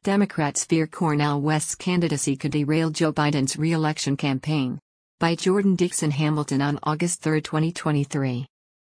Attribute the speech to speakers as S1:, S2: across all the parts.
S1: Democrats fear Cornel West's candidacy could derail Joe Biden's re-election campaign. By Jordan Dixon Hamilton on August 3, 2023.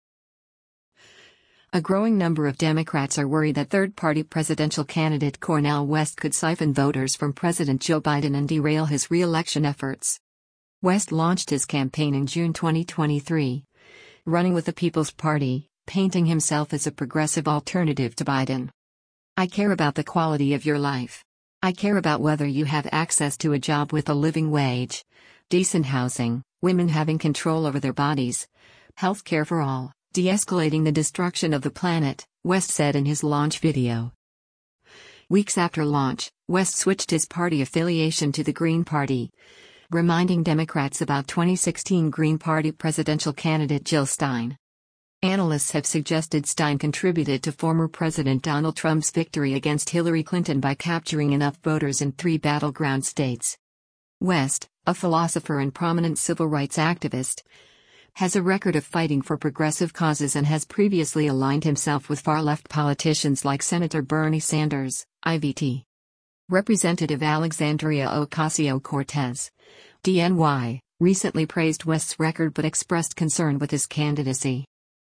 S1: A growing number of Democrats are worried that third-party presidential candidate Cornel West could siphon voters from President Joe Biden and derail his re-election efforts. West launched his campaign in June 2023, running with the People's Party, painting himself as a progressive alternative to Biden. "I care about the quality of your life. I care about whether you have access to a job with a living wage, decent housing, women having control over their bodies, health care for all, de-escalating the destruction of the planet," West said in his launch video. Weeks after launch, West switched his party affiliation to the Green Party, reminding Democrats about 2016 Green Party presidential candidate Jill Stein. Analysts have suggested Stein contributed to former President Donald Trump's victory against Hillary Clinton by capturing enough voters in 3 battleground states. West, a philosopher and prominent civil rights activist, has a record of fighting for progressive causes and has previously aligned himself with far-left politicians like Senator Bernie Sanders, IVT. Representative Alexandria Ocasio-Cortez, DNY, recently praised West's record but expressed concern with his candidacy.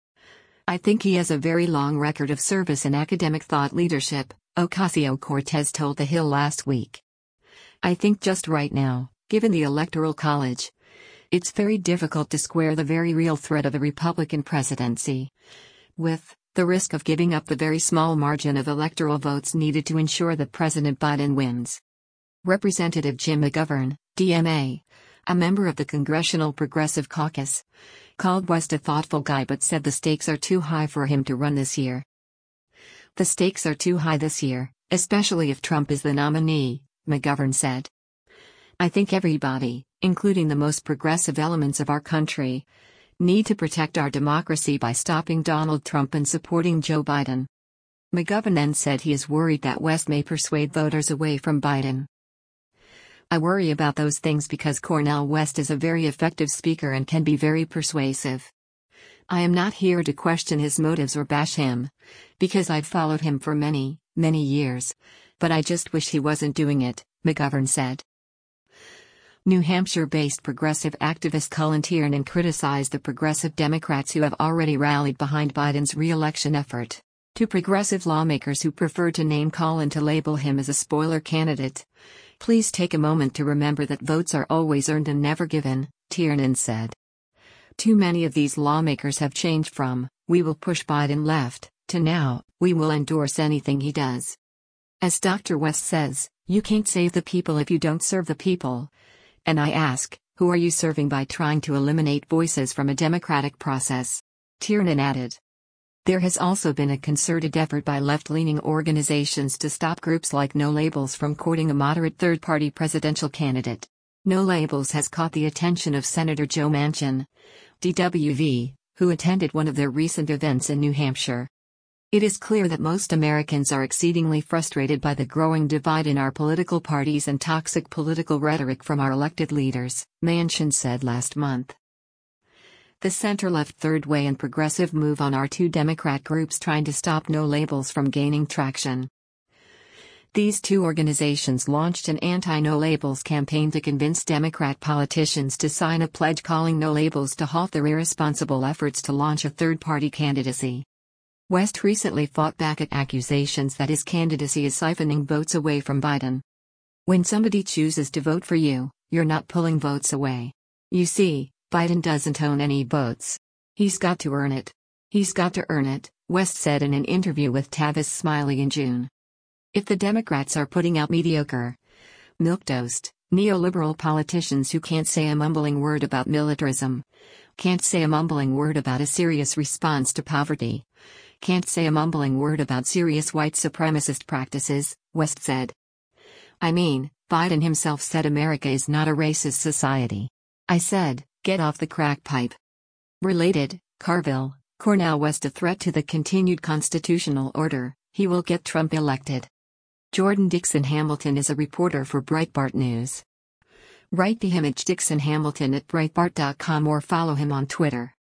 S1: "I think he has a very long record of service and academic thought leadership," Ocasio-Cortez told The Hill last week. "I think just right now, given the Electoral College, it's very difficult to square the very real threat of a Republican presidency with the risk of giving up the very small margin of electoral votes needed to ensure that President Biden wins." Representative Jim McGovern, DMA, a member of the Congressional Progressive Caucus, called West a thoughtful guy but said the stakes are too high for him to run this year. "The stakes are too high this year, especially if Trump is the nominee," McGovern said. "I think everybody, including the most progressive elements of our country, need to protect our democracy by stopping Donald Trump and supporting Joe Biden." McGovern then said he is worried that West may persuade voters away from Biden. "I worry about those things because Cornel West is a very effective speaker and can be very persuasive. I am not here to question his motives or bash him, because I've followed him for many, many years, but I just wish he wasn't doing it," McGovern said. New Hampshire-based progressive activist Cullen Tiernan criticized the progressive Democrats who have already rallied behind Biden's re-election effort. To progressive lawmakers who prefer to name Cullen to label him as a spoiler candidate, "Please take a moment to remember that votes are always earned and never given," Tiernan said. "Too many of these lawmakers have changed from, 'we will push Biden left,' to now, 'we will endorse anything he does.' As Dr. West says, you can't save the people if you don't serve the people. And I ask, who are you serving by trying to eliminate voices from a democratic process?" Tiernan added. There has also been a concerted effort by left-leaning organizations to stop groups like No Labels from courting a moderate third-party presidential candidate. No Labels has caught the attention of Senator Joe Manchin, DWV, who attended one of their recent events in New Hampshire. "It is clear that most Americans are exceedingly frustrated by the growing divide in our political parties and toxic political rhetoric from our elected leaders," Manchin said last month. The center-left Third Way and Progressive Move On are 2 Democrat groups trying to stop No Labels from gaining traction. These 2 organizations launched an anti-No Labels campaign to convince Democrat politicians to sign a pledge calling No Labels to halt their irresponsible efforts to launch a third-party candidacy. West recently fought back at accusations that his candidacy is siphoning votes away from Biden. "When somebody chooses to vote for you, you're not pulling votes away. You see, Biden doesn't own any votes. He's got to earn it. He's got to earn it," West said in an interview with Tavis Smiley in June. "If the Democrats are putting out mediocre, milquetoast, neoliberal politicians who can't say a mumbling word about militarism, can't say a mumbling word about a serious response to poverty, can't say a mumbling word about serious white supremacist practices," West said. "I mean, Biden himself said America is not a racist society. I said, get off the crack pipe." Related, Carville, Cornel West a threat to the continued constitutional order, he will get Trump elected. Jordan Dixon Hamilton is a reporter for Breitbart News. Write the image Dixon Hamilton at Breitbart.com or follow him on Twitter.